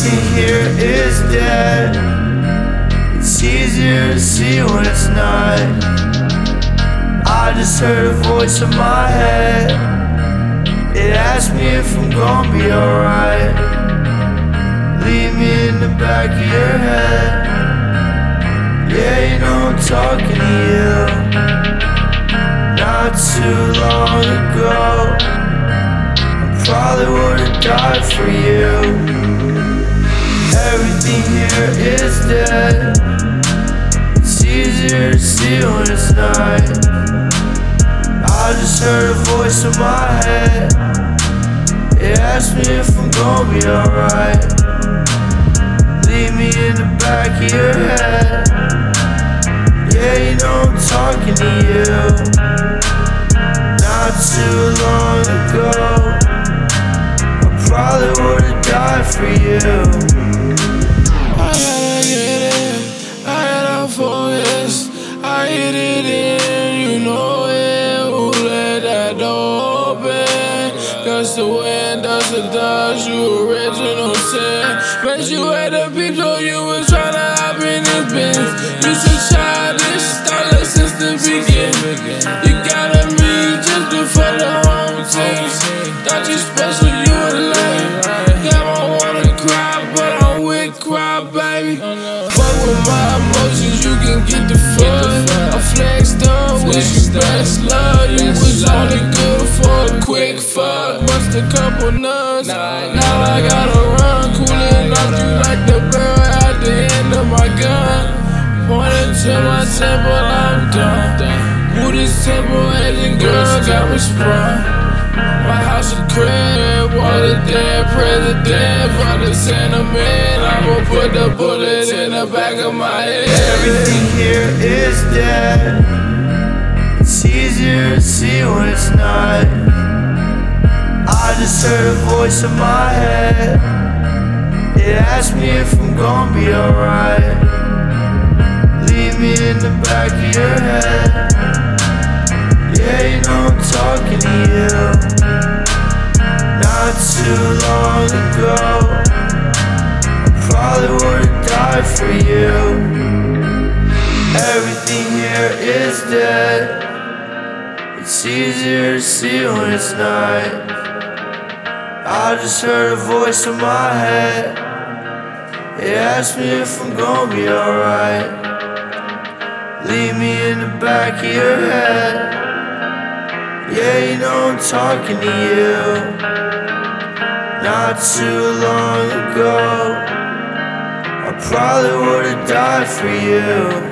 Everything here is dead. It's easier to see when it's not. I just heard a voice in my head. It asked me if I'm gonna be alright. Leave me in the back of your head. Yeah, you know I'm talking to you. Not too long ago, I probably would've died for you. Everything here is dead. It's easier to see when it's night. I just heard a voice in my head. It asked me if I'm gonna be alright. Leave me in the back of your head. Yeah, you know I'm talking to you. Not too long ago, I probably would've died for you. I gotta get it, I gotta focus. I hit it in, you know it. Who let that door open? Cause the wind does the dust, you original sin. Bet you had the beep, so you was tryna hop in this bitch. You so childish, started since the beginning. You gotta meet just before the home team. Thought you special, you were lame. Got my wanna cry, but I'm with cry, baby. Fuck with my emotions, you can get the fuck. I flexed up, wish you best love. You was only good for a quick fuck. Bust a couple nuts, now I gotta run. Cooling off you like the barrel at the end of my gun. Pointing to my temple, I'm done. Who this temple agent girl got me sprung? My house a crib, water dead, president. For the sentiment, I'ma put the bullet in the back of my head. Everything here is dead. It's easier to see when it's not. I just heard a voice in my head. It asked me if I'm gonna be alright. Leave me in the back of your head. Yeah, you know I'm talking to you. Not too long ago, I probably would've died for you. Everything here is dead. It's easier to see when it's night. I just heard a voice in my head. It asked me if I'm gonna be alright. Leave me in the back of your head. Yeah, you know I'm talking to you. Not too long ago, I probably would've died for you.